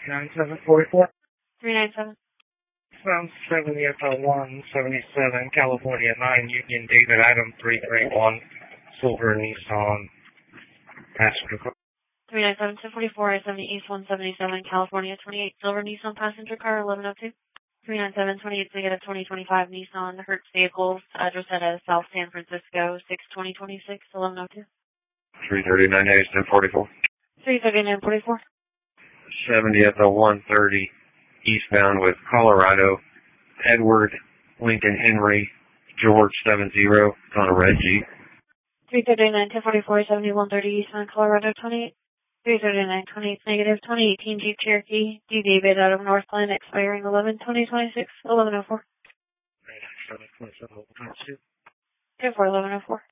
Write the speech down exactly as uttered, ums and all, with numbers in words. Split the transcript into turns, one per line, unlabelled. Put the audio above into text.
nine seven forty-four.
three nine seven.
Sound seventy F L one seventy-seven, California nine, Union David Adam three three one, Silver Nissan, passenger car.
three nine seven two forty-four, I seventy East one seventy-seven, California twenty-eight, Silver Nissan passenger car eleven oh two. three nine seven twenty-eight negative twenty twenty-five Nissan Hertz vehicles, address at uh, South San Francisco, six twenty twenty-six, eleven oh two.
three thirty-nine A ten forty-four.
three thirty-nine forty-four.
seventy F L one thirty, eastbound with Colorado, Edward, Lincoln Henry, George seven zero, it's on a red Jeep.
three thirty-nine ten forty-four, seventy-one thirty eastbound Colorado twenty-eight. three thirty-nine twenty-eight negative twenty eighteen Jeep Cherokee, D David out of Northland, expiring eleven twenty twenty-six, eleven oh four.
seven twenty-seven,
two four eleven oh four.